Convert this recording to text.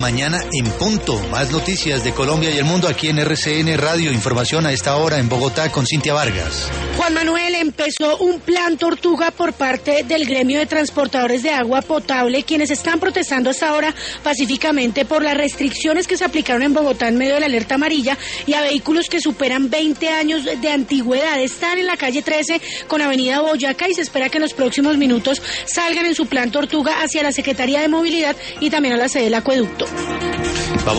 Mañana en punto, más noticias de Colombia y el mundo aquí en RCN Radio. Información a esta hora en Bogotá con Cintia Vargas. Juan Manuel, empezó un plan Tortuga por parte del gremio de transportadores de agua potable, quienes están protestando hasta ahora pacíficamente por las restricciones que se aplicaron en Bogotá en medio de la alerta amarilla y a vehículos que superan 20 años de antigüedad. Están en la calle 13 con avenida Boyacá y se espera que en los próximos minutos salgan en su plan Tortuga hacia la Secretaría de Movilidad y también a la sede del acueducto.